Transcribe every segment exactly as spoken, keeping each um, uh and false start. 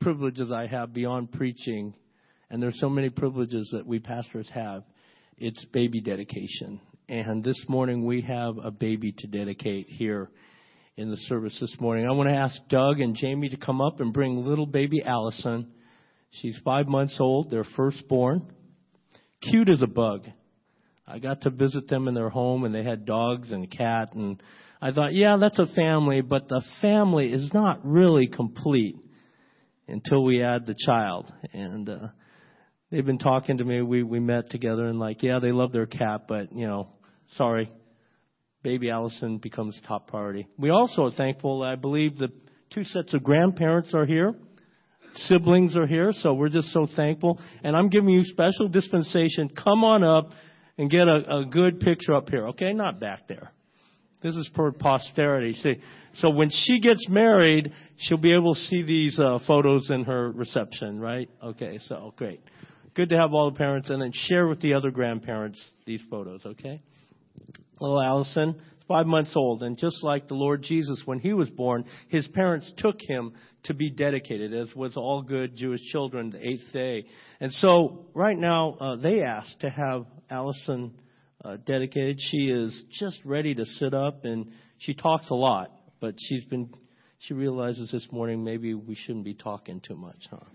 privileges I have beyond preaching, and there's so many privileges that we pastors have, it's baby dedication. And this morning we have a baby to dedicate here in the service this morning. I want to ask Doug and Jamie to come up and bring little baby Allison. She's five months old, their firstborn. Cute as a bug. I got to visit them in their home, and they had dogs and a cat, and I thought, yeah, that's a family, but the family is not really complete until we add the child. And uh, they've been talking to me. We we met together, and like, yeah, they love their cat, but, you know, sorry, baby Allison becomes top priority. We also are thankful, I believe the two sets of grandparents are here. Siblings are here, so we're just so thankful. And I'm giving you special dispensation. Come on up and get a, a good picture up here, okay? Not back there. This is for posterity. See, so when she gets married, she'll be able to see these uh, photos in her reception, right? Okay, so great. Good to have all the parents, and then share with the other grandparents these photos, okay? Little Allison, five months old, and just like the Lord Jesus, when he was born, his parents took him to be dedicated, as was all good Jewish children, the eighth day. And so right now, uh, they asked to have Allison uh, dedicated. She is just ready to sit up, and she talks a lot, but she's been, she realizes this morning maybe we shouldn't be talking too much, huh?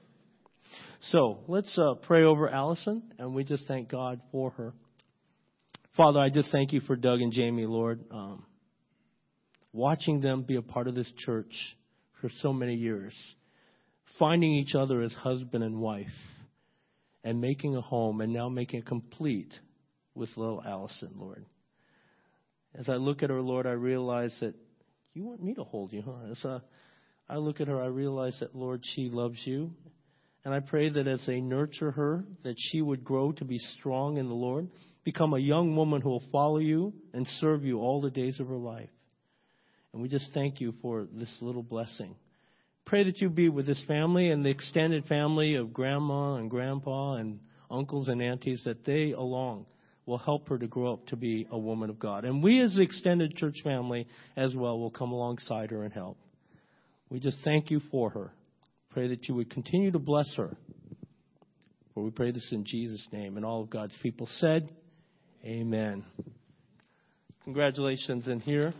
So let's uh, pray over Allison, and we just thank God for her. Father, I just thank you for Doug and Jamie, Lord. Um, watching them be a part of this church for so many years, finding each other as husband and wife, and making a home, and now making it complete with little Allison, Lord. As I look at her, Lord, I realize that you want me to hold you, huh? As uh, I look at her, I realize that, Lord, she loves you. And I pray that as they nurture her, that she would grow to be strong in the Lord, become a young woman who will follow you and serve you all the days of her life. And we just thank you for this little blessing. Pray that you be with this family and the extended family of grandma and grandpa and uncles and aunties, that they along will help her to grow up to be a woman of God. And we as the extended church family as well will come alongside her and help. We just thank you for her. Pray that you would continue to bless her. For we pray this in Jesus' name. And all of God's people said, amen. Congratulations in here.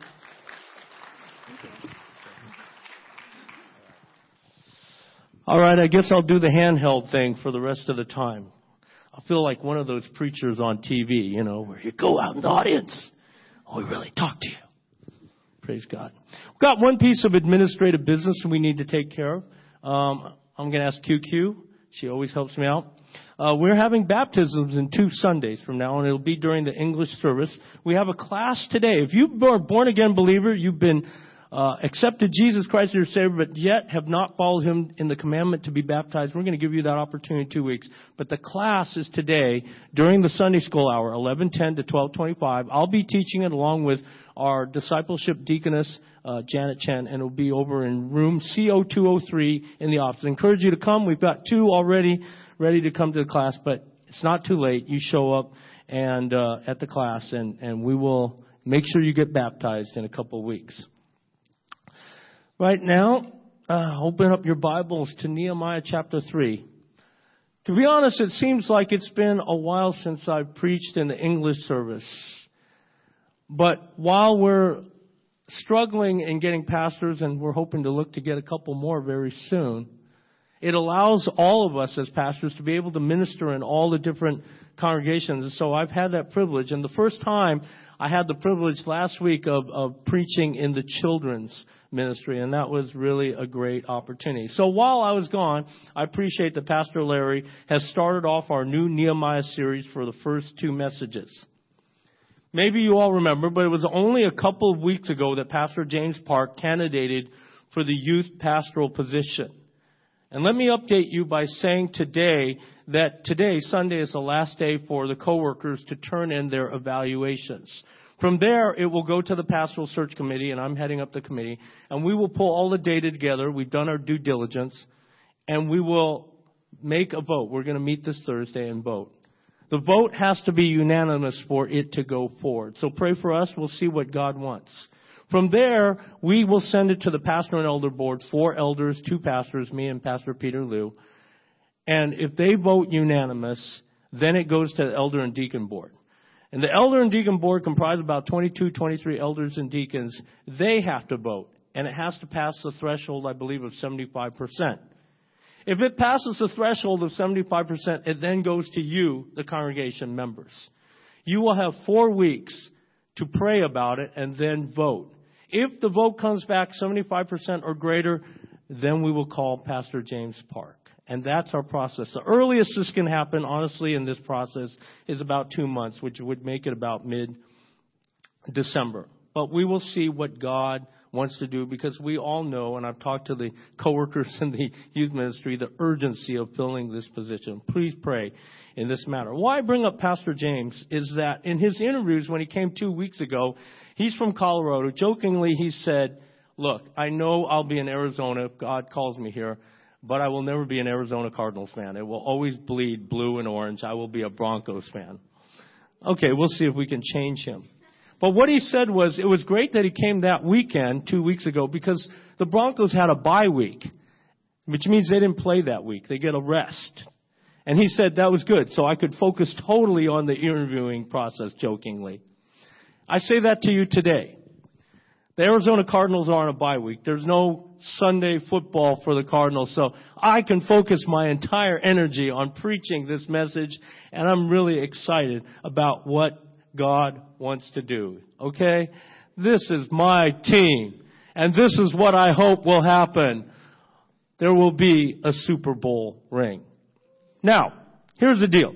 All right, I guess I'll do the handheld thing for the rest of the time. I feel like one of those preachers on T V, you know, where you go out in the audience. Oh, we really talk to you. Praise God. We've got one piece of administrative business we need to take care of. Um, I'm going to ask Q Q. She always helps me out. Uh, we're having baptisms in two Sundays from now, and it'll be during the English service. We have a class today. If you are a born-again believer, you've been uh, accepted Jesus Christ as your Savior, but yet have not followed him in the commandment to be baptized, we're going to give you that opportunity in two weeks. But the class is today during the Sunday school hour, eleven ten to twelve twenty-five. I'll be teaching it along with our discipleship deaconess, uh, Janet Chen, and it'll be over in room C O two oh three in the office. I encourage you to come. We've got two already ready to come to the class, but it's not too late. You show up and uh, at the class, and, and we will make sure you get baptized in a couple of weeks. Right now, uh, open up your Bibles to Nehemiah chapter three. To be honest, it seems like it's been a while since I've preached in the English service. But while we're struggling in getting pastors, and we're hoping to look to get a couple more very soon, it allows all of us as pastors to be able to minister in all the different congregations. And so I've had that privilege. And the first time I had the privilege last week of, of preaching in the children's ministry, and that was really a great opportunity. So while I was gone, I appreciate that Pastor Larry has started off our new Nehemiah series for the first two messages. Maybe you all remember, but it was only a couple of weeks ago that Pastor James Park candidated for the youth pastoral position. And let me update you by saying today that today, Sunday, is the last day for the co-workers to turn in their evaluations. From there, it will go to the pastoral search committee, and I'm heading up the committee, and we will pull all the data together. We've done our due diligence, and we will make a vote. We're going to meet this Thursday and vote. The vote has to be unanimous for it to go forward. So pray for us. We'll see what God wants. From there, we will send it to the pastor and elder board, four elders, two pastors, me and Pastor Peter Liu. And if they vote unanimous, then it goes to the elder and deacon board. And the elder and deacon board comprise about twenty-two, twenty-three elders and deacons. They have to vote. And it has to pass the threshold, I believe, of seventy-five percent. If it passes the threshold of seventy-five percent, it then goes to you, the congregation members. You will have four weeks to pray about it and then vote. If the vote comes back seventy-five percent or greater, then we will call Pastor James Park. And that's our process. The earliest this can happen, honestly, in this process is about two months, which would make it about mid-December. But we will see what God wants to do, because we all know, and I've talked to the coworkers in the youth ministry, the urgency of filling this position. Please pray in this matter. Why I bring up Pastor James is that in his interviews when he came two weeks ago, he's from Colorado. Jokingly, he said, look, I know I'll be in Arizona if God calls me here, but I will never be an Arizona Cardinals fan. It will always bleed blue and orange. I will be a Broncos fan. Okay, we'll see if we can change him. But what he said was, it was great that he came that weekend, two weeks ago, because the Broncos had a bye week, which means they didn't play that week. They get a rest. And he said that was good, so I could focus totally on the interviewing process, jokingly. I say that to you today. The Arizona Cardinals are on a bye week. There's no Sunday football for the Cardinals, so I can focus my entire energy on preaching this message, and I'm really excited about what God wants to do. Okay? This is my team, and this is what I hope will happen. There will be a Super Bowl ring. Now, here's the deal.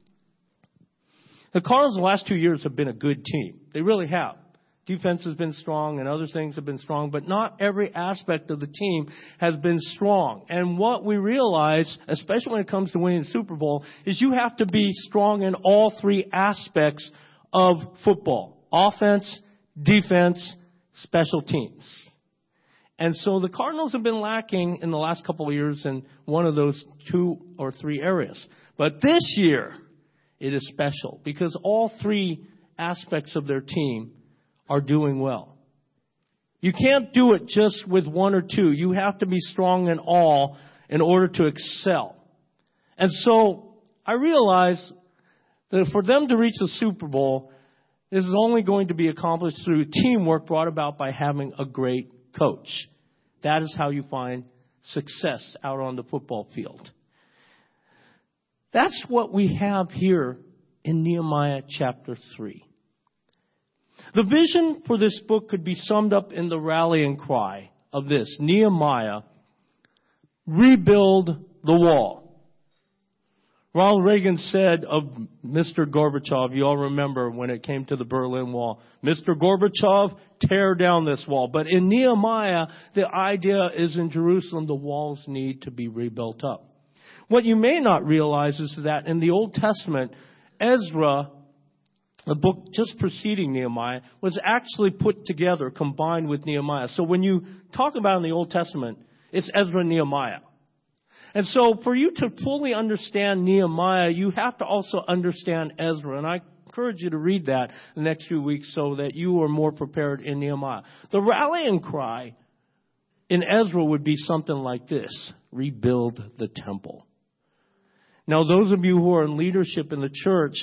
The Cardinals the last two years have been a good team. They really have. Defense has been strong and other things have been strong, but not every aspect of the team has been strong. And what we realize, especially when it comes to winning the Super Bowl, is you have to be strong in all three aspects of football: offense, defense, special teams. And so the Cardinals have been lacking in the last couple of years in one of those two or three areas. But this year, it is special because all three aspects of their team are doing well. You can't do it just with one or two. You have to be strong in all in order to excel. And so I realize that for them to reach the Super Bowl, this is only going to be accomplished through teamwork brought about by having a great coach. That is how you find success out on the football field. That's what we have here in Nehemiah chapter three. The vision for this book could be summed up in the rallying cry of this: Nehemiah, rebuild the wall. Ronald Reagan said of Mister Gorbachev, you all remember when it came to the Berlin Wall, Mister Gorbachev, tear down this wall. But in Nehemiah, the idea is in Jerusalem, the walls need to be rebuilt up. What you may not realize is that in the Old Testament, Ezra, the book just preceding Nehemiah, was actually put together, combined with Nehemiah. So when you talk about in the Old Testament, it's Ezra and Nehemiah. And so for you to fully understand Nehemiah, you have to also understand Ezra. And I encourage you to read that the next few weeks so that you are more prepared in Nehemiah. The rallying cry in Ezra would be something like this: rebuild the temple. Now, those of you who are in leadership in the church,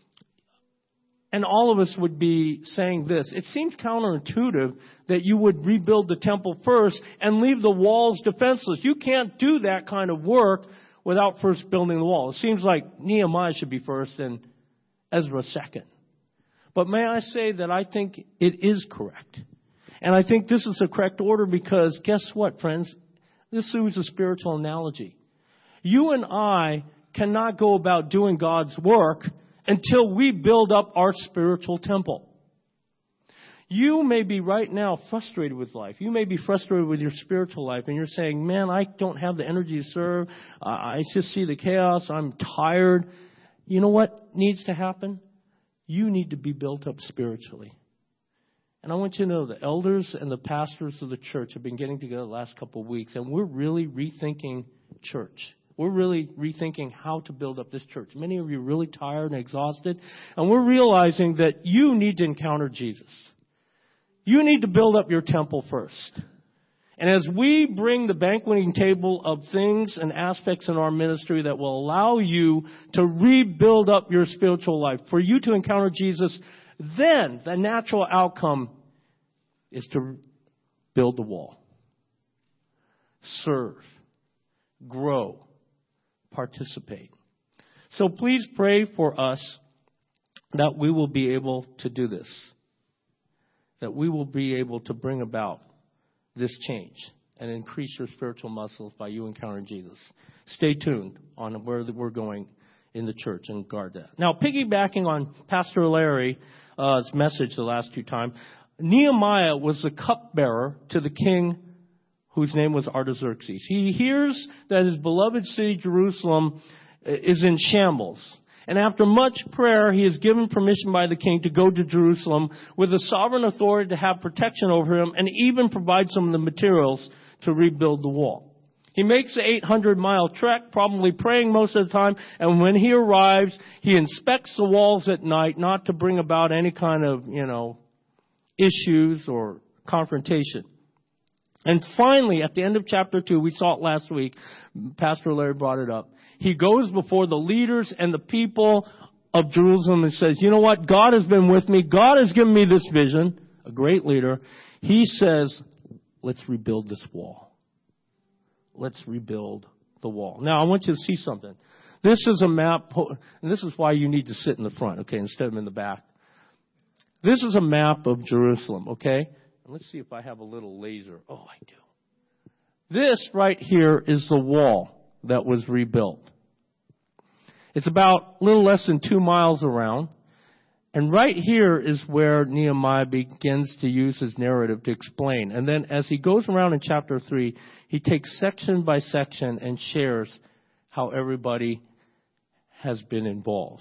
and all of us would be saying this: it seems counterintuitive that you would rebuild the temple first and leave the walls defenseless. You can't do that kind of work without first building the wall. It seems like Nehemiah should be first and Ezra second. But may I say that I think it is correct. And I think this is the correct order because guess what, friends? This is a spiritual analogy. You and I cannot go about doing God's work until we build up our spiritual temple. You may be right now frustrated with life. You may be frustrated with your spiritual life, and you're saying, man, I don't have the energy to serve. Uh, I just see the chaos. I'm tired. You know what needs to happen? You need to be built up spiritually. And I want you to know the elders and the pastors of the church have been getting together the last couple of weeks, and we're really rethinking church. We're really rethinking how to build up this church. Many of you are really tired and exhausted. And we're realizing that you need to encounter Jesus. You need to build up your temple first. And as we bring the banqueting table of things and aspects in our ministry that will allow you to rebuild up your spiritual life, for you to encounter Jesus, then the natural outcome is to build the wall. Serve. Grow. Participate. So please pray for us that we will be able to do this. That we will be able to bring about this change and increase your spiritual muscles by you encountering Jesus. Stay tuned on where we're going in the church and guard that. Now, piggybacking on Pastor Larry's uh, message the last two times, Nehemiah was the cupbearer to the king whose name was Artaxerxes. He hears that his beloved city, Jerusalem, is in shambles. And after much prayer, he is given permission by the king to go to Jerusalem with the sovereign authority to have protection over him and even provide some of the materials to rebuild the wall. He makes the eight hundred mile trek, probably praying most of the time, and when he arrives, he inspects the walls at night, not to bring about any kind of, you know, issues or confrontation. And finally, at the end of chapter two, we saw it last week, Pastor Larry brought it up. He goes before the leaders and the people of Jerusalem and says, you know what? God has been with me. God has given me this vision. A great leader. He says, let's rebuild this wall. Let's rebuild the wall. Now, I want you to see something. This is a map, and this is why you need to sit in the front, okay, instead of in the back. This is a map of Jerusalem, okay? And let's see if I have a little laser. Oh, I do. This right here is the wall that was rebuilt. It's about a little less than two miles around. And right here is where Nehemiah begins to use his narrative to explain. And then as he goes around in chapter three, he takes section by section and shares how everybody has been involved.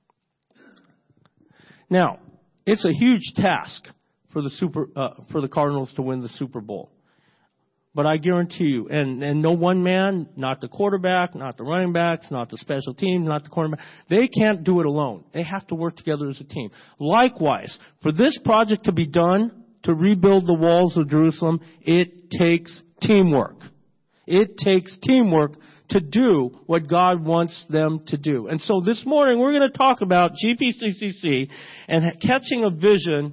Now, it's a huge task for the super uh, for the Cardinals to win the Super Bowl. But I guarantee you, and, and no one man, not the quarterback, not the running backs, not the special team, not the cornerback, they can't do it alone. They have to work together as a team. Likewise, for this project to be done, to rebuild the walls of Jerusalem, it takes teamwork. It takes teamwork to do what God wants them to do. And so this morning, we're going to talk about G P C C C and catching a vision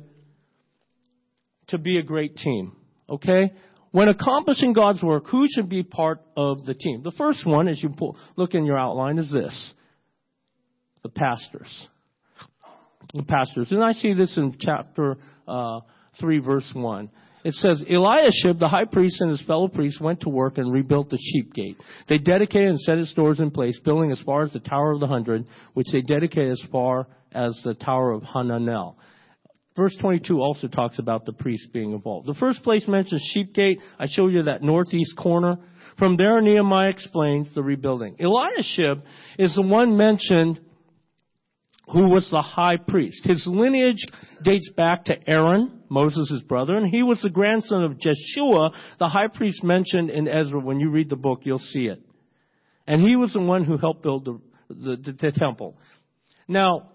to be a great team. Okay? When accomplishing God's work, who should be part of the team? The first one, as you pull, look in your outline, is this. The pastors. The pastors. And I see this in chapter uh, three, verse one. It says, Eliashib, the high priest, and his fellow priests went to work and rebuilt the sheep gate. They dedicated and set its doors in place, building as far as the Tower of the Hundred, which they dedicated as far as the Tower of Hananel. Verse twenty-two also talks about the priests being involved. The first place mentions Sheep Gate. I showed you that northeast corner. From there, Nehemiah explains the rebuilding. Eliashib is the one mentioned who was the high priest. His lineage dates back to Aaron, Moses' brother, and he was the grandson of Jeshua, the high priest mentioned in Ezra. When you read the book, you'll see it. And he was the one who helped build the, the, the, the temple. Now,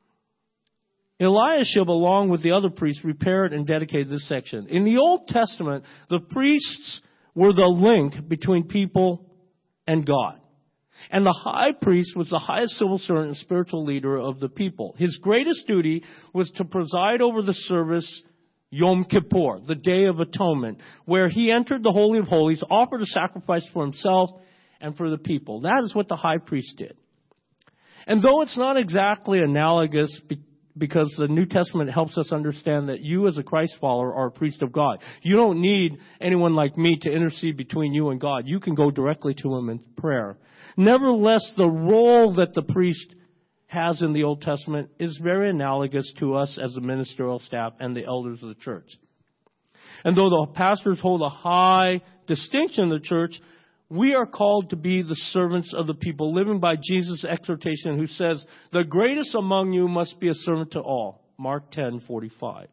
Eliashib, along with the other priests, repaired and dedicated this section. In the Old Testament, the priests were the link between people and God. And the high priest was the highest civil servant and spiritual leader of the people. His greatest duty was to preside over the service Yom Kippur, the Day of Atonement, where he entered the Holy of Holies, offered a sacrifice for himself and for the people. That is what the high priest did. And though it's not exactly analogous because the New Testament helps us understand that you as a Christ follower are a priest of God. You don't need anyone like me to intercede between you and God. You can go directly to him in prayer. Nevertheless, the role that the priest has in the Old Testament is very analogous to us as the ministerial staff and the elders of the church. And though the pastors hold a high distinction in the church, we are called to be the servants of the people, living by Jesus' exhortation, who says, the greatest among you must be a servant to all. Mark ten forty-five.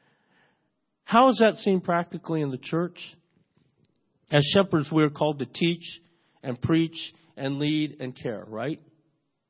How is that seen practically in the church? As shepherds, we are called to teach and preach and lead and care, right?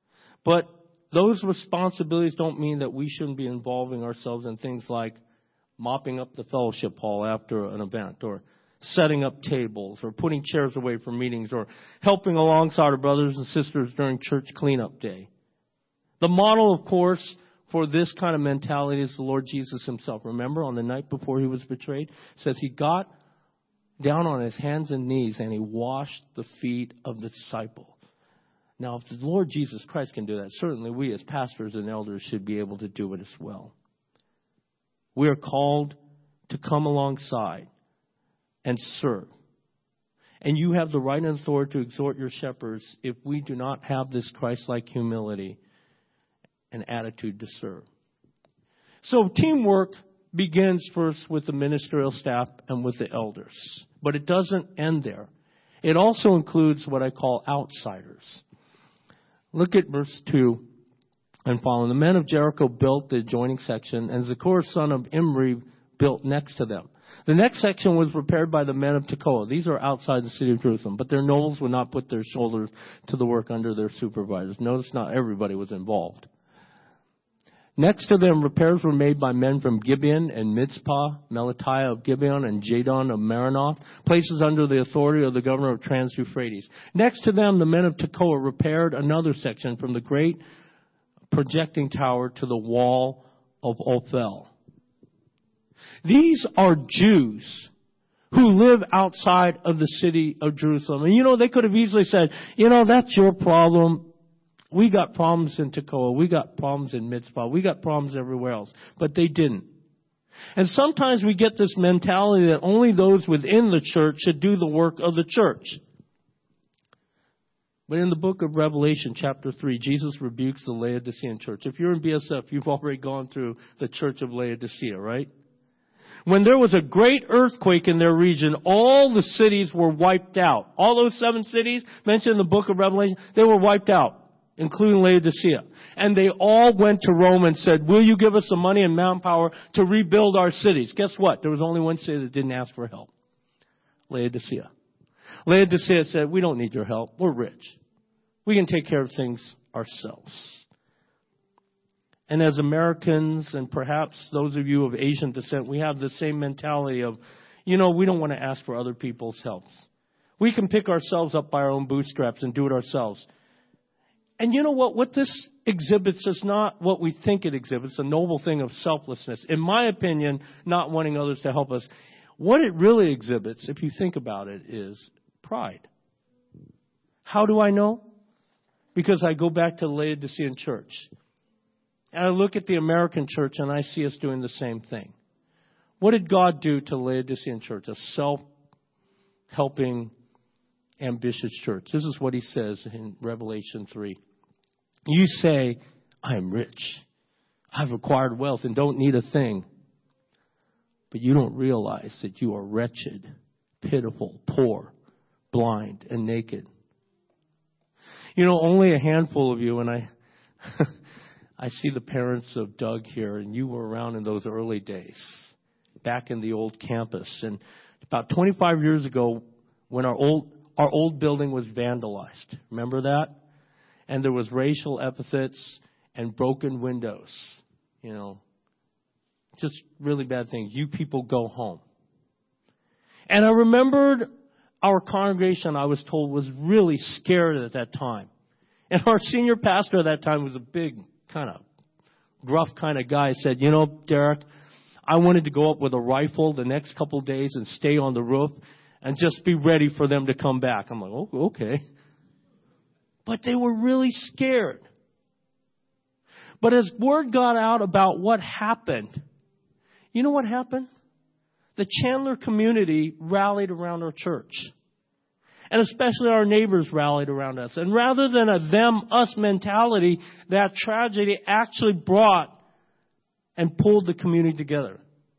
But those responsibilities don't mean that we shouldn't be involving ourselves in things like mopping up the fellowship hall after an event, or setting up tables, or putting chairs away for meetings, or helping alongside our brothers and sisters during church cleanup day. The model, of course, for this kind of mentality is the Lord Jesus himself. Remember, on the night before he was betrayed, it says he got down on his hands and knees and he washed the feet of the disciple. Now, if the Lord Jesus Christ can do that, certainly we as pastors and elders should be able to do it as well. We are called to come alongside and serve. And you have the right and authority to exhort your shepherds if we do not have this Christ-like humility and attitude to serve. So teamwork begins first with the ministerial staff and with the elders. But it doesn't end there. It also includes what I call outsiders. Look at verse two and following. The men of Jericho built the adjoining section, and Zachor, son of Imri, built next to them. The next section was prepared by the men of Tekoa. These are outside the city of Jerusalem, but their nobles would not put their shoulders to the work under their supervisors. Notice not everybody was involved. Next to them, repairs were made by men from Gibeon and Mizpah, Melatiah of Gibeon and Jadon of Maranoth, places under the authority of the governor of Trans-Euphrates. Next to them, the men of Tekoa repaired another section from the great projecting tower to the wall of Ophel. These are Jews who live outside of the city of Jerusalem. And you know, they could have easily said, you know, that's your problem. We got problems in Tekoa. We got problems in Mizpah. We got problems everywhere else. But they didn't. And sometimes we get this mentality that only those within the church should do the work of the church. But in the book of Revelation, chapter three, Jesus rebukes the Laodicean church. If you're in B S F, you've already gone through the church of Laodicea, right? When there was a great earthquake in their region, all the cities were wiped out. All those seven cities mentioned in the book of Revelation, they were wiped out, including Laodicea. And they all went to Rome and said, will you give us some money and manpower to rebuild our cities? Guess what? There was only one city that didn't ask for help. Laodicea. Laodicea said, we don't need your help. We're rich. We can take care of things ourselves. And as Americans, and perhaps those of you of Asian descent, we have the same mentality of, you know, we don't want to ask for other people's help. We can pick ourselves up by our own bootstraps and do it ourselves. And you know what? What this exhibits is not what we think it exhibits, a noble thing of selflessness. In my opinion, not wanting others to help us. What it really exhibits, if you think about it, is pride. How do I know? Because I go back to the Laodicean church. And I look at the American church and I see us doing the same thing. What did God do to the Laodicean church? A self-helping, ambitious church. This is what he says in Revelation three. You say, I am rich. I've acquired wealth and don't need a thing. But you don't realize that you are wretched, pitiful, poor, blind, and naked. You know, only a handful of you, and I... I see the parents of Doug here, and you were around in those early days, back in the old campus. And about twenty-five years ago, when our old our old building was vandalized, remember that? And there was racial epithets and broken windows, you know, just really bad things. You people go home. And I remembered our congregation, I was told, was really scared at that time. And our senior pastor at that time was a big, kind of gruff kind of guy, said, you know, Derek, I wanted to go up with a rifle the next couple of days and stay on the roof and just be ready for them to come back. I'm like, oh, okay. But they were really scared. But as word got out about what happened, you know what happened? The Chandler community rallied around our church. And especially our neighbors rallied around us. And rather than a them-us mentality, that tragedy actually brought and pulled the community together.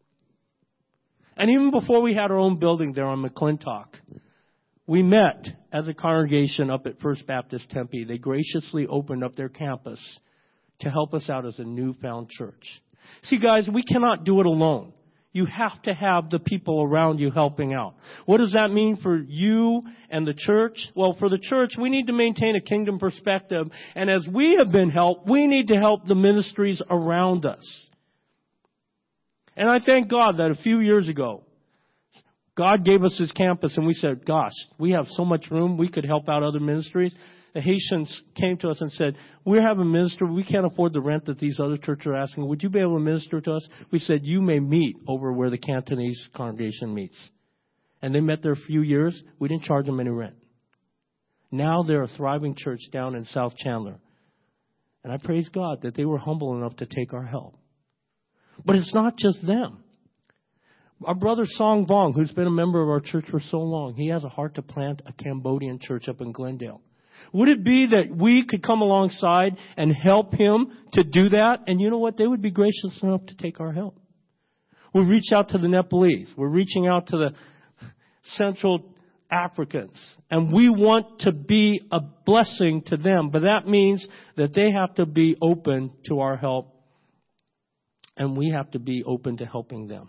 And even before we had our own building there on McClintock, we met as a congregation up at First Baptist Tempe. They graciously opened up their campus to help us out as a newfound church. See, guys, we cannot do it alone. You have to have the people around you helping out. What does that mean for you and the church? Well, for the church, we need to maintain a kingdom perspective. And as we have been helped, we need to help the ministries around us. And I thank God that a few years ago, God gave us this campus and we said, gosh, we have so much room. We could help out other ministries. The Haitians came to us and said, we have a minister. We can't afford the rent that these other churches are asking. Would you be able to minister to us? We said, you may meet over where the Cantonese congregation meets. And they met there a few years. We didn't charge them any rent. Now they're a thriving church down in South Chandler. And I praise God that they were humble enough to take our help. But it's not just them. Our brother Song Vong, who's been a member of our church for so long, he has a heart to plant a Cambodian church up in Glendale. Would it be that we could come alongside and help him to do that? And you know what? They would be gracious enough to take our help. We reach out to the Nepalese. We're reaching out to the Central Africans. And we want to be a blessing to them. But that means that they have to be open to our help. And we have to be open to helping them.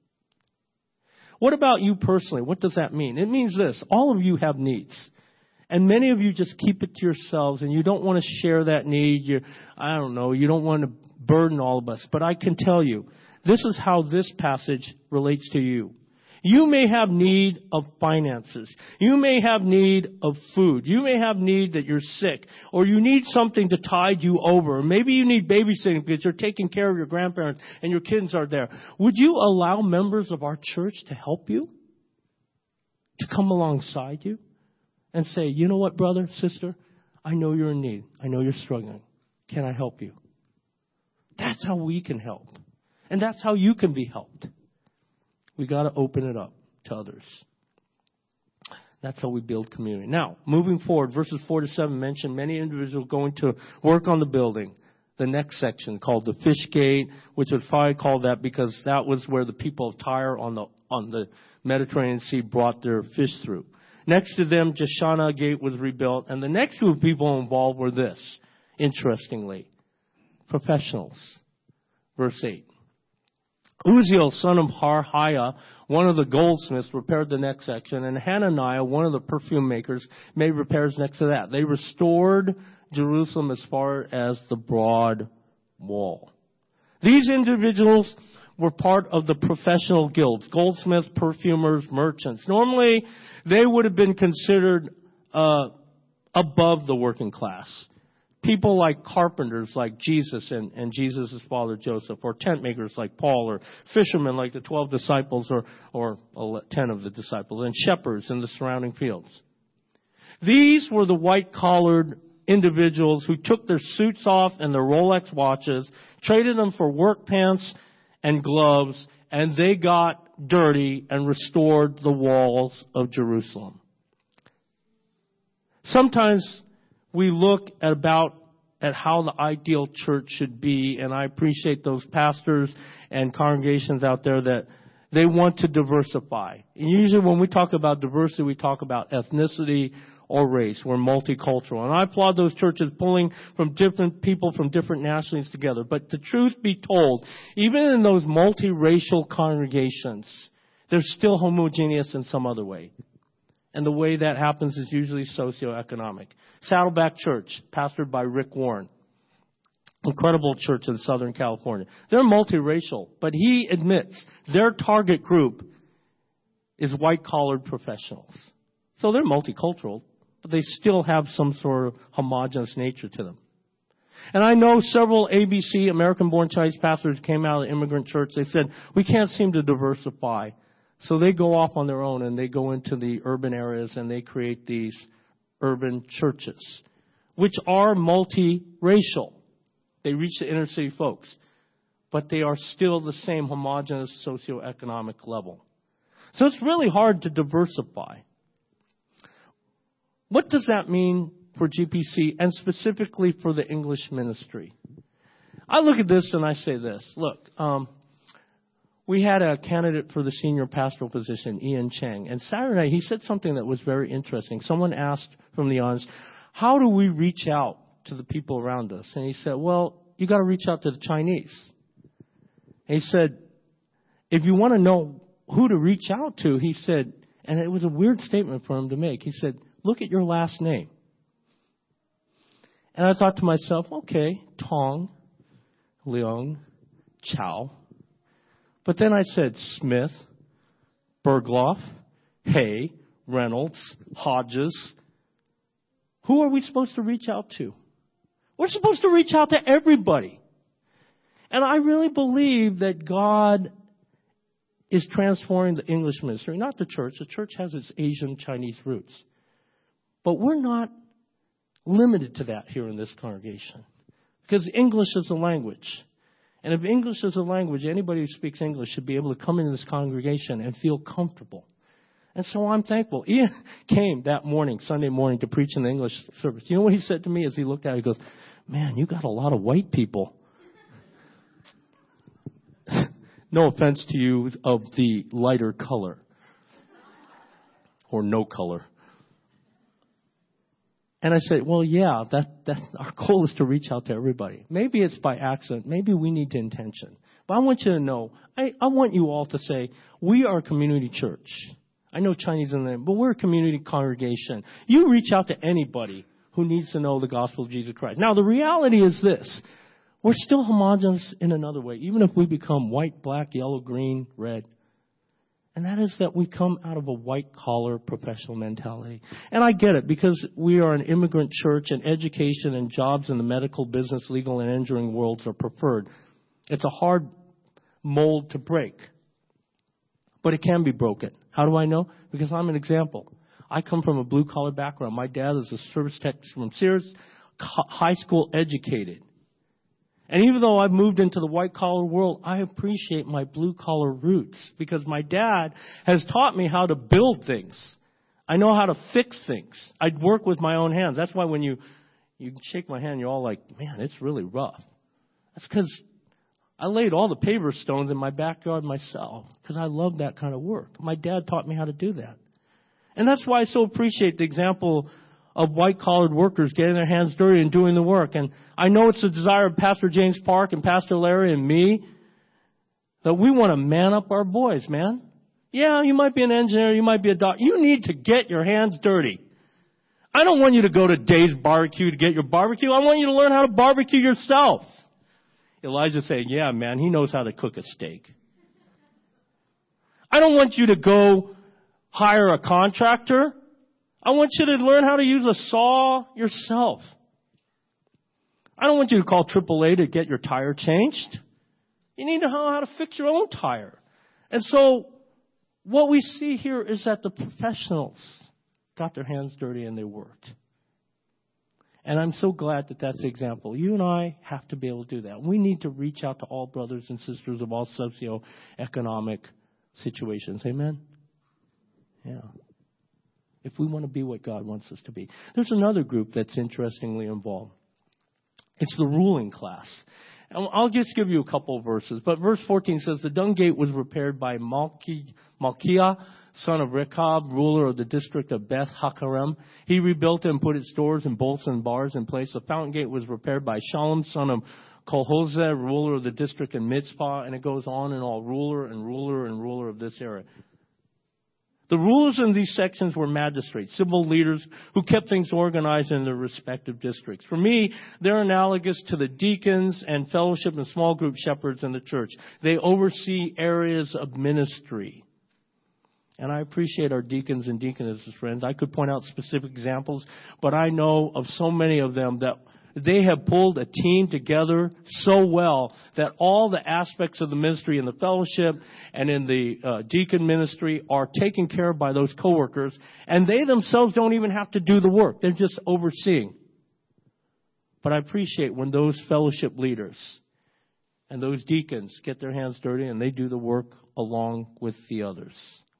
What about you personally? What does that mean? It means this. All of you have needs. And many of you just keep it to yourselves and you don't want to share that need. You, I don't know, you don't want to burden all of us. But I can tell you, this is how this passage relates to you. You may have need of finances. You may have need of food. You may have need that you're sick. Or you need something to tide you over. Or maybe you need babysitting because you're taking care of your grandparents and your kids are there. Would you allow members of our church to help you? To come alongside you? And say, you know what, brother, sister? I know you're in need. I know you're struggling. Can I help you? That's how we can help. And that's how you can be helped. We got to open it up to others. That's how we build community. Now, moving forward, verses four to seven mention many individuals going to work on the building. The next section called the Fish Gate, which would probably call that because that was where the people of Tyre on the on the Mediterranean Sea brought their fish through. Next to them, Jeshana Gate was rebuilt. And the next group of people involved were this, interestingly, professionals. Verse eight. Uziel, son of Harhiah, one of the goldsmiths, repaired the next section. And Hananiah, one of the perfume makers, made repairs next to that. They restored Jerusalem as far as the broad wall. These individuals were part of the professional guilds, goldsmiths, perfumers, merchants. Normally, they would have been considered uh, above the working class. People like carpenters like Jesus and, and Jesus' father Joseph, or tent makers like Paul, or fishermen like the twelve disciples, or, or ten of the disciples, and shepherds in the surrounding fields. These were the white-collared individuals who took their suits off and their Rolex watches, traded them for work pants and gloves, and they got dirty and restored the walls of Jerusalem. Sometimes we look at about at how the ideal church should be, and I appreciate those pastors and congregations out there that they want to diversify. And usually when we talk about diversity, we talk about ethnicity or race. We're multicultural. And I applaud those churches pulling from different people from different nationalities together. But the truth be told, even in those multiracial congregations, they're still homogeneous in some other way. And the way that happens is usually socioeconomic. Saddleback Church, pastored by Rick Warren. Incredible church in Southern California. They're multiracial, but he admits their target group is white-collared professionals. So they're multicultural, but they still have some sort of homogeneous nature to them. And I know several A B C, American-born Chinese pastors, came out of the immigrant church. They said, we can't seem to diversify. So they go off on their own and they go into the urban areas and they create these urban churches, which are multiracial. They reach the inner city folks, but they are still the same homogeneous socioeconomic level. So it's really hard to diversify. What does that mean for G P C and specifically for the English ministry? I look at this and I say this. Look, um, we had a candidate for the senior pastoral position, Ian Chang. And Saturday night, he said something that was very interesting. Someone asked from the audience, how do we reach out to the people around us? And he said, well, you got to reach out to the Chinese. And he said, if you want to know who to reach out to, he said, and it was a weird statement for him to make. He said, look at your last name. And I thought to myself, okay, Tong, Leung, Chow. But then I said Smith, Bergloff, Hay, Reynolds, Hodges. Who are we supposed to reach out to? We're supposed to reach out to everybody. And I really believe that God is transforming the English ministry, not the church. The church has its Asian Chinese roots. But we're not limited to that here in this congregation. Because English is a language. And if English is a language, anybody who speaks English should be able to come into this congregation and feel comfortable. And so I'm thankful. Ian came that morning, Sunday morning, to preach in the English service. You know what he said to me as he looked at it? He goes, man, you got a lot of white people. No offense to you of the lighter color. Or no color. And I said, well, yeah, that, that our goal is to reach out to everybody. Maybe it's by accident. Maybe we need to intention. But I want you to know, I, I want you all to say, we are a community church. I know Chinese in there, but we're a community congregation. You reach out to anybody who needs to know the gospel of Jesus Christ. Now, the reality is this. We're still homogenous in another way, even if we become white, black, yellow, green, red. And that is that we come out of a white-collar professional mentality. And I get it, because we are an immigrant church, and education and jobs in the medical, business, legal, and engineering worlds are preferred. It's a hard mold to break. But it can be broken. How do I know? Because I'm an example. I come from a blue-collar background. My dad is a service tech from Sears, high school educated. And even though I've moved into the white-collar world, I appreciate my blue-collar roots because my dad has taught me how to build things. I know how to fix things. I work with my own hands. That's why when you, you shake my hand, you're all like, man, it's really rough. That's because I laid all the paver stones in my backyard myself because I love that kind of work. My dad taught me how to do that. And that's why I so appreciate the example of white-collared workers getting their hands dirty and doing the work. And I know it's the desire of Pastor James Park and Pastor Larry and me that we want to man up our boys, man. Yeah, you might be an engineer, you might be a doctor. You need to get your hands dirty. I don't want you to go to Dave's barbecue to get your barbecue. I want you to learn how to barbecue yourself. Elijah saying, yeah, man, he knows how to cook a steak. I don't want you to go hire a contractor. I want you to learn how to use a saw yourself. I don't want you to call triple A to get your tire changed. You need to know how to fix your own tire. And so what we see here is that the professionals got their hands dirty and they worked. And I'm so glad that that's the example. You and I have to be able to do that. We need to reach out to all brothers and sisters of all socioeconomic situations. Amen? Yeah. If we want to be what God wants us to be. There's another group that's interestingly involved. It's the ruling class. And I'll just give you a couple of verses. But verse fourteen says, the dung gate was repaired by Malchi, Malchiah, son of Rechab, ruler of the district of Beth Hakerem. He rebuilt it and put its doors and bolts and bars in place. The fountain gate was repaired by Shalom, son of Kolhozeh, ruler of the district in Mitzpah. And it goes on and all, ruler and ruler and ruler of this area. The rulers in these sections were magistrates, civil leaders who kept things organized in their respective districts. For me, they're analogous to the deacons and fellowship and small group shepherds in the church. They oversee areas of ministry. And I appreciate our deacons and deaconesses, friends. I could point out specific examples, but I know of so many of them that they have pulled a team together so well that all the aspects of the ministry in the fellowship and in the uh, deacon ministry are taken care of by those coworkers, and they themselves don't even have to do the work. They're just overseeing. But I appreciate when those fellowship leaders and those deacons get their hands dirty and they do the work along with the others.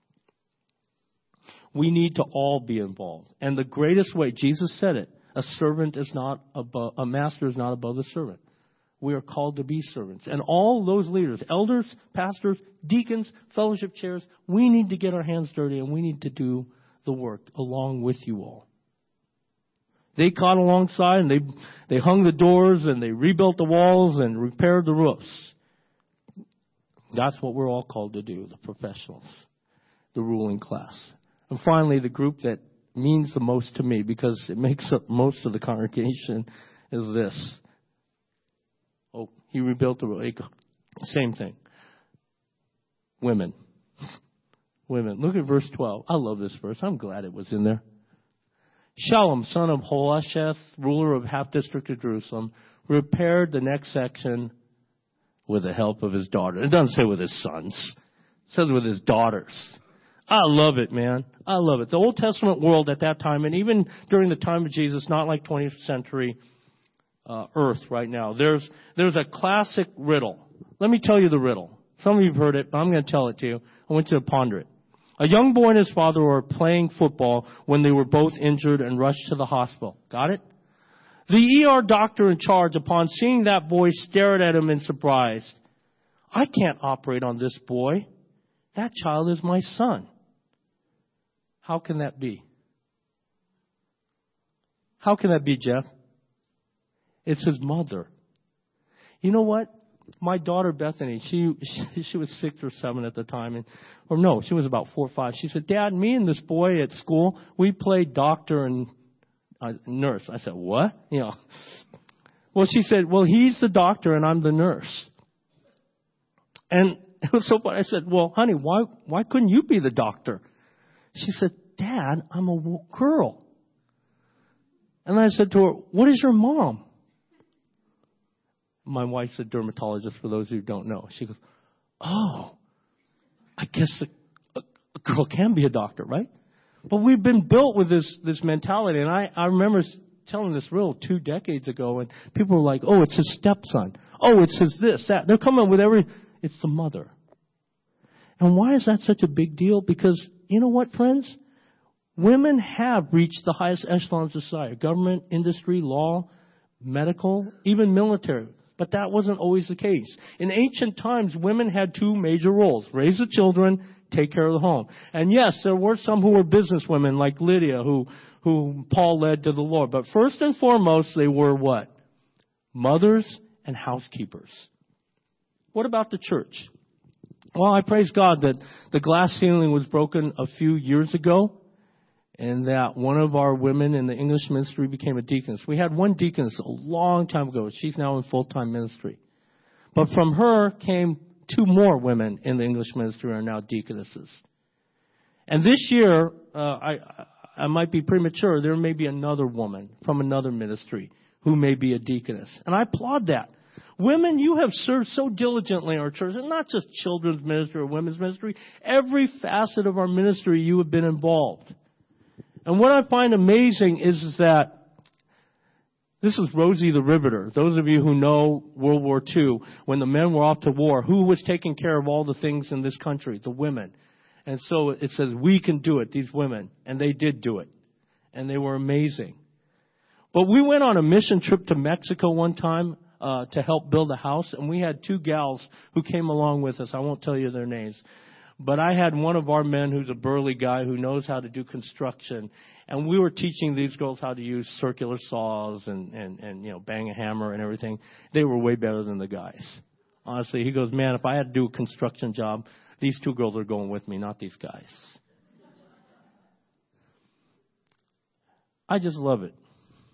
We need to all be involved. And the greatest way, Jesus said it, a servant is not above, a master is not above the servant. We are called to be servants. And all those leaders, elders, pastors, deacons, fellowship chairs, we need to get our hands dirty and we need to do the work along with you all. They caught alongside and they, they hung the doors and they rebuilt the walls and repaired the roofs. That's what we're all called to do, the professionals, the ruling class. And finally, the group that means the most to me because it makes up most of the congregation is this. Oh, he rebuilt the road. Same thing. Women. Women. Look at verse twelve. I love this verse. I'm glad it was in there. Shallum, son of Holasheth, ruler of half district of Jerusalem, repaired the next section with the help of his daughter. It doesn't say with his sons. It says with his daughters. I love it, man. I love it. The Old Testament world at that time, and even during the time of Jesus, not like twentieth century uh, Earth right now, there's there's a classic riddle. Let me tell you the riddle. Some of you have heard it, but I'm going to tell it to you. I want you to ponder it. A young boy and his father were playing football when they were both injured and rushed to the hospital. Got it? The E R doctor in charge, upon seeing that boy, stared at him in surprise. I can't operate on this boy. That child is my son. How can that be? How can that be, Jeff? It's his mother. You know what? My daughter Bethany, she, she she was six or seven at the time, and or no, she was about four or five. She said, "Dad, me and this boy at school, we played doctor and uh, nurse." I said, "What?" You know. Well, she said, "Well, he's the doctor and I'm the nurse." And it was so funny. I said, "Well, honey, why why couldn't you be the doctor?" She said, "Dad, I'm a girl." And I said to her, "What is your mom?" My wife's a dermatologist, for those who don't know. She goes, "Oh, I guess a, a, a girl can be a doctor, right?" But we've been built with this this mentality. And I, I remember telling this riddle two decades ago, and people were like, "Oh, it's his stepson. Oh, it's his this, that." They're coming with every, it's the mother. And why is that such a big deal? Because, you know what, friends? Women have reached the highest echelons of society. Government, industry, law, medical, even military. But that wasn't always the case. In ancient times, women had two major roles: raise the children, take care of the home. And yes, there were some who were businesswomen, like Lydia, who, who Paul led to the Lord. But first and foremost, they were what? Mothers and housekeepers. What about the church? Well, I praise God that the glass ceiling was broken a few years ago, and that one of our women in the English ministry became a deaconess. We had one deaconess a long time ago. She's now in full-time ministry. But from her came two more women in the English ministry who are now deaconesses. And this year, uh, I, I might be premature, there may be another woman from another ministry who may be a deaconess. And I applaud that. Women, you have served so diligently in our church, and not just children's ministry or women's ministry. Every facet of our ministry, you have been involved. And what I find amazing is, is that this is Rosie the Riveter. Those of you who know World War Two, when the men were off to war, who was taking care of all the things in this country? The women. And so it says, we can do it, these women. And they did do it. And they were amazing. But we went on a mission trip to Mexico one time uh, to help build a house. And we had two gals who came along with us. I won't tell you their names. But I had one of our men who's a burly guy who knows how to do construction. And we were teaching these girls how to use circular saws and, and, and, you know, bang a hammer and everything. They were way better than the guys. Honestly, he goes, "Man, if I had to do a construction job, these two girls are going with me, not these guys." I just love it.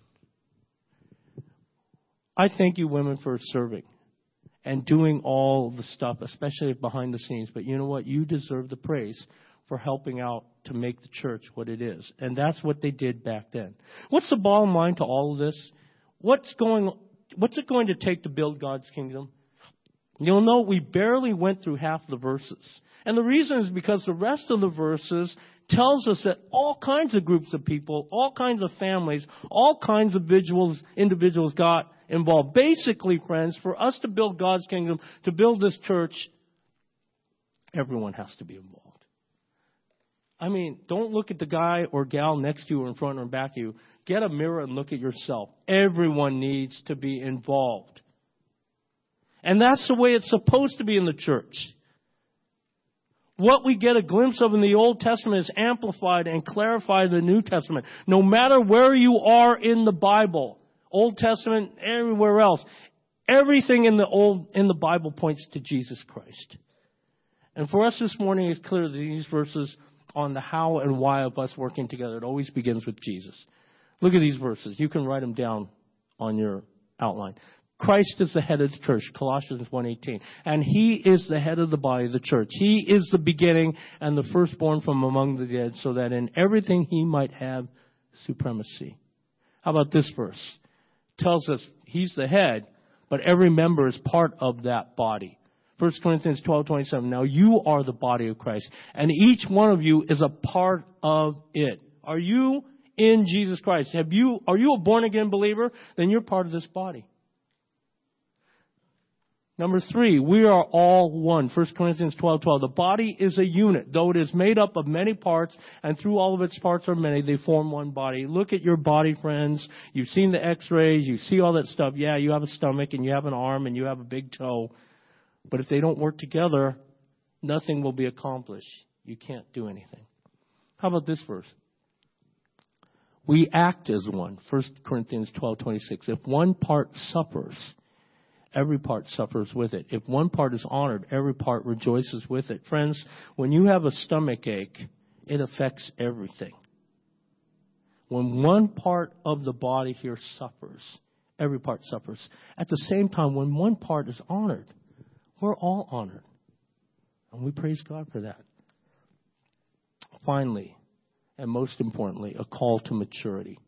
I thank you, women, for serving and doing all the stuff, especially behind the scenes. But you know what? You deserve the praise for helping out to make the church what it is. And that's what they did back then. What's the bottom line to all of this? What's going, what's it going to take to build God's kingdom? You'll know we barely went through half the verses. And the reason is because the rest of the verses tells us that all kinds of groups of people, all kinds of families, all kinds of individuals, individuals got involved. Basically, friends, for us to build God's kingdom, to build this church, everyone has to be involved. I mean, don't look at the guy or gal next to you or in front or in back of you. Get a mirror and look at yourself. Everyone needs to be involved. And that's the way it's supposed to be in the church. What we get a glimpse of in the Old Testament is amplified and clarified in the New Testament. No matter where you are in the Bible, Old Testament, everywhere else, everything in the Old in the Bible points to Jesus Christ. And for us this morning, it's clear that these verses on the how and why of us working together, it always begins with Jesus. Look at these verses. You can write them down on your outline. Christ is the head of the church, Colossians one eighteen. And He is the head of the body of the church. He is the beginning and the firstborn from among the dead, so that in everything He might have supremacy. How about this verse? It tells us He's the head, but every member is part of that body. First Corinthians twelve twenty-seven. Now you are the body of Christ, and each one of you is a part of it. Are you in Jesus Christ? Have you? Are you a born-again believer? Then you're part of this body. Number three, we are all one. First Corinthians twelve twelve. The body is a unit. Though it is made up of many parts, and through all of its parts are many, they form one body. Look at your body, friends. You've seen the x-rays. You see all that stuff. Yeah, you have a stomach, and you have an arm, and you have a big toe. But if they don't work together, nothing will be accomplished. You can't do anything. How about this verse? We act as one. First Corinthians twelve twenty-six. If one part suffers, every part suffers with it. If one part is honored, every part rejoices with it. Friends, when you have a stomach ache, it affects everything. When one part of the body here suffers, every part suffers. At the same time, when one part is honored, we're all honored. And we praise God for that. Finally, and most importantly, a call to maturity.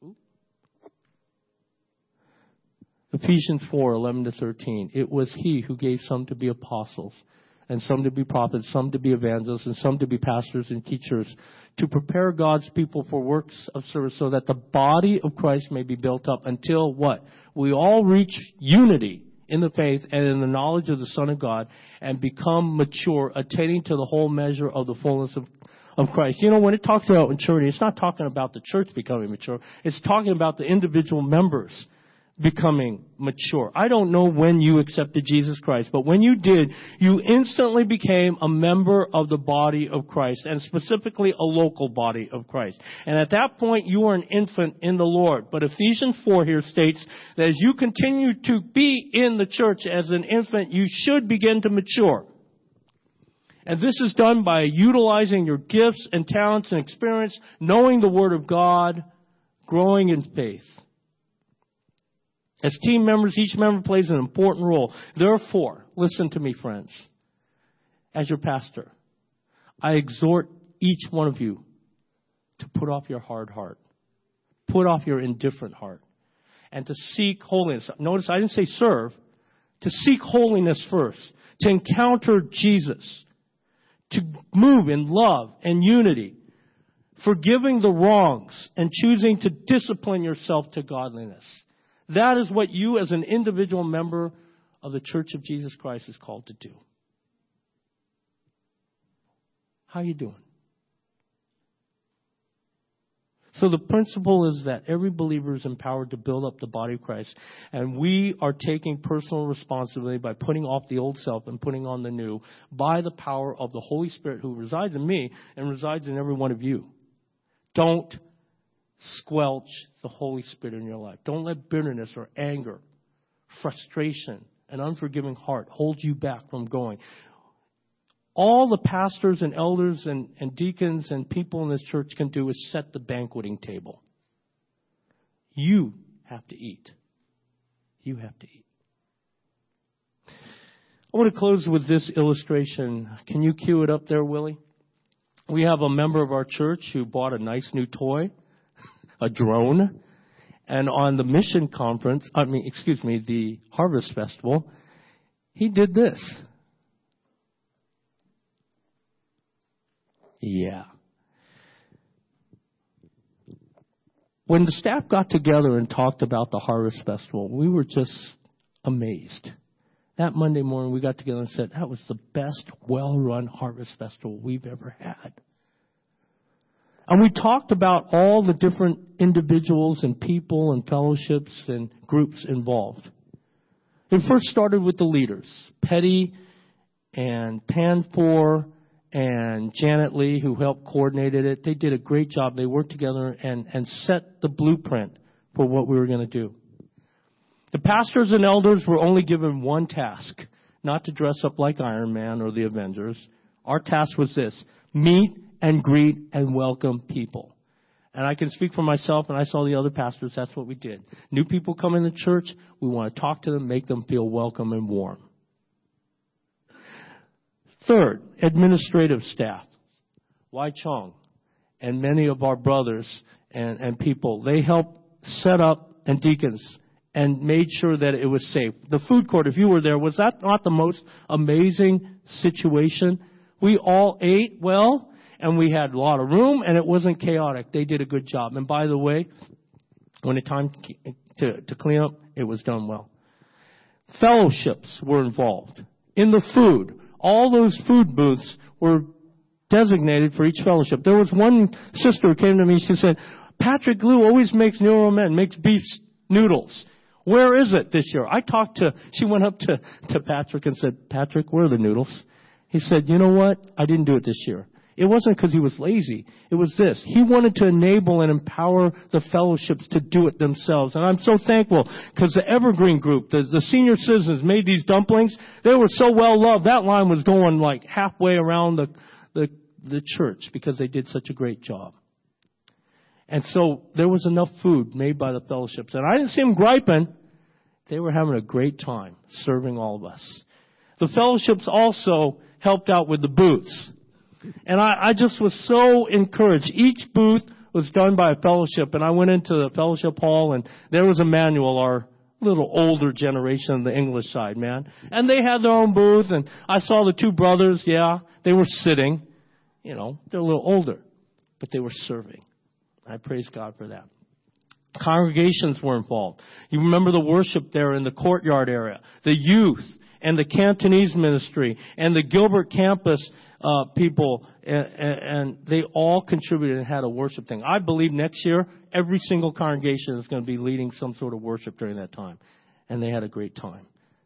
Ephesians four eleven to thirteen. It was He who gave some to be apostles, and some to be prophets, some to be evangelists, and some to be pastors and teachers, to prepare God's people for works of service, so that the body of Christ may be built up until what? We all reach unity in the faith and in the knowledge of the Son of God, and become mature, attaining to the whole measure of the fullness of of Christ. You know, when it talks about maturity, it's not talking about the church becoming mature. It's talking about the individual members becoming mature. I don't know when you accepted Jesus Christ, but when you did, you instantly became a member of the body of Christ, and specifically a local body of Christ. And at that point, you are an infant in the Lord. But Ephesians four here states that as you continue to be in the church as an infant, you should begin to mature. And this is done by utilizing your gifts and talents and experience, knowing the Word of God, growing in faith. As team members, each member plays an important role. Therefore, listen to me, friends. As your pastor, I exhort each one of you to put off your hard heart. Put off your indifferent heart. And to seek holiness. Notice I didn't say serve. To seek holiness first. To encounter Jesus. To move in love and unity. Forgiving the wrongs and choosing to discipline yourself to godliness. That is what you as an individual member of the Church of Jesus Christ is called to do. How are you doing? So the principle is that every believer is empowered to build up the body of Christ. And we are taking personal responsibility by putting off the old self and putting on the new by the power of the Holy Spirit who resides in me and resides in every one of you. Don't squelch the Holy Spirit in your life. Don't let bitterness or anger, frustration, an unforgiving heart hold you back from going. All the pastors and elders and, and deacons and people in this church can do is set the banqueting table. You have to eat. You have to eat. I want to close with this illustration. Can you cue it up there, Willie? We have a member of our church who bought a nice new toy. A drone, and on the mission conference, I mean, excuse me, the Harvest Festival, he did this. Yeah. When the staff got together and talked about the Harvest Festival, we were just amazed. That Monday morning, we got together and said, that was the best well-run Harvest Festival we've ever had. And we talked about all the different individuals and people and fellowships and groups involved. It first started with the leaders, Petty and Panfor and Janet Lee, who helped coordinated it. They did a great job. They worked together and, and set the blueprint for what we were going to do. The pastors and elders were only given one task, not to dress up like Iron Man or the Avengers. Our task was this: meet and greet and welcome people. And I can speak for myself, and I saw the other pastors, that's what we did. New people come in the church, we want to talk to them, make them feel welcome and warm. Third, administrative staff. Wai Chong and many of our brothers and, and people, they helped set up, and deacons, and made sure that it was safe. The food court, if you were there, was that not the most amazing situation? We all ate well, and we had a lot of room, and it wasn't chaotic. They did a good job. And by the way, when it time to, to clean up, it was done well. Fellowships were involved. In the food, all those food booths were designated for each fellowship. There was one sister who came to me, she said, Patrick Glue always makes Neuro Men, makes beef noodles. Where is it this year? I talked to, she went up to, to Patrick and said, Patrick, where are the noodles? He said, you know what? I didn't do it this year. It wasn't because he was lazy. It was this. He wanted to enable and empower the fellowships to do it themselves. And I'm so thankful because the Evergreen group, the, the senior citizens made these dumplings. They were so well loved. That line was going like halfway around the, the, the church because they did such a great job. And so there was enough food made by the fellowships. And I didn't see them griping. They were having a great time serving all of us. The fellowships also helped out with the booths. And I, I just was so encouraged. Each booth was done by a fellowship. And I went into the fellowship hall, and there was Emmanuel, our little older generation on the English side, man. And they had their own booth. And I saw the two brothers, yeah, they were sitting. You know, they're a little older, but they were serving. I praise God for that. Congregations were involved. You remember the worship there in the courtyard area, the youth and the Cantonese ministry and the Gilbert campus uh, people, and, and they all contributed and had a worship thing. I believe next year every single congregation is going to be leading some sort of worship during that time, and they had a great time.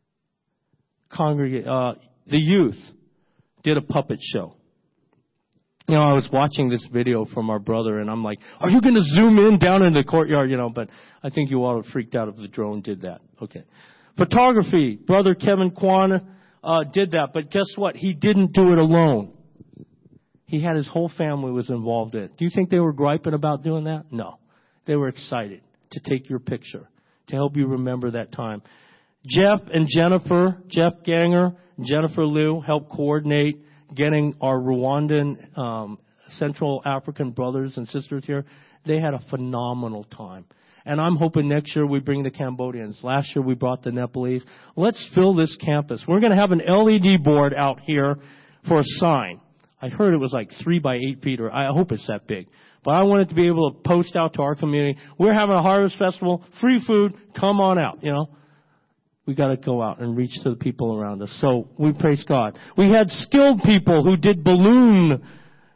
Congreg- uh, the youth did a puppet show. You know, I was watching this video from our brother, and I'm like, are you going to zoom in down in the courtyard? You know, but I think you all would have freaked out if the drone did that. Okay. Photography. Brother Kevin Kwan uh, did that, but guess what? He didn't do it alone. He had his whole family was involved in it. Do you think they were griping about doing that? No. They were excited to take your picture, to help you remember that time. Jeff and Jennifer, Jeff Ganger, Jennifer Liu helped coordinate getting our Rwandan, um, Central African brothers and sisters here. They had a phenomenal time. And I'm hoping next year we bring the Cambodians. Last year we brought the Nepalese. Let's fill this campus. We're going to have an L E D board out here for a sign. I heard it was like three by eight feet, or I hope it's that big. But I want it to be able to post out to our community. We're having a harvest festival, free food, come on out, you know. We got to go out and reach to the people around us. So we praise God. We had skilled people who did balloon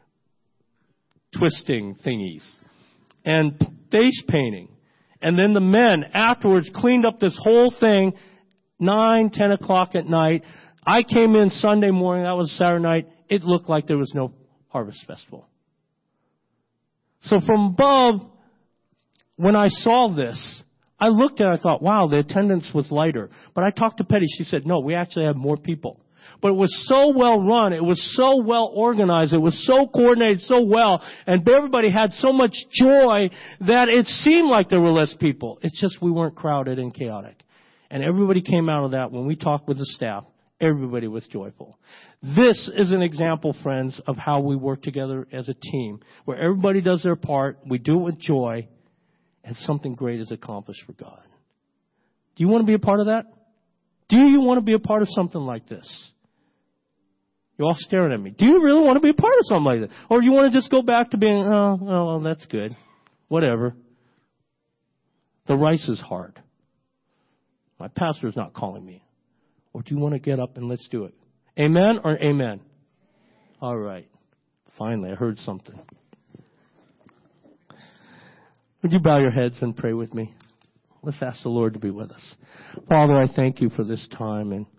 twisting thingies and face painting. And then the men afterwards cleaned up this whole thing, nine, ten o'clock at night. I came in Sunday morning. That was Saturday night. It looked like there was no harvest festival. So from above, when I saw this, I looked at it, I thought, wow, the attendance was lighter. But I talked to Petty. She said, no, we actually have more people. But it was so well run. It was so well organized. It was so coordinated so well. And everybody had so much joy that it seemed like there were less people. It's just we weren't crowded and chaotic. And everybody came out of that when we talked with the staff. Everybody was joyful. This is an example, friends, of how we work together as a team, where everybody does their part. We do it with joy. And something great is accomplished for God. Do you want to be a part of that? Do you want to be a part of something like this? You're all staring at me. Do you really want to be a part of something like that? Or do you want to just go back to being, oh, oh, that's good. Whatever. The rice is hard. My pastor's not calling me. Or do you want to get up and let's do it? Amen or amen? All right. Finally, I heard something. Would you bow your heads and pray with me? Let's ask the Lord to be with us. Father, I thank you for this time. And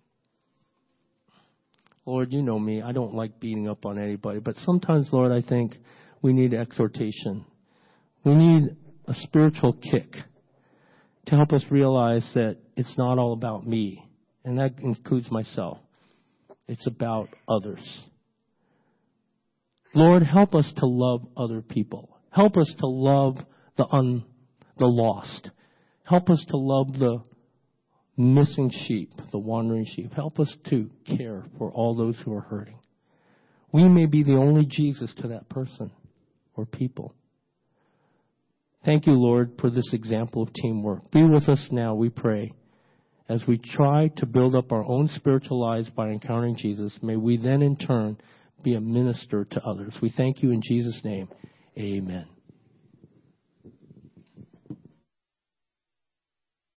Lord, you know me. I don't like beating up on anybody. But sometimes, Lord, I think we need exhortation. We need a spiritual kick to help us realize that it's not all about me. And that includes myself. It's about others. Lord, help us to love other people. Help us to love the un, the lost. Help us to love the missing sheep, the wandering sheep. Help us to care for all those who are hurting. We may be the only Jesus to that person or people. Thank you, Lord, for this example of teamwork. Be with us now, we pray. As we try to build up our own spiritual lives by encountering Jesus, may we then in turn be a minister to others. We thank you in Jesus' name. Amen.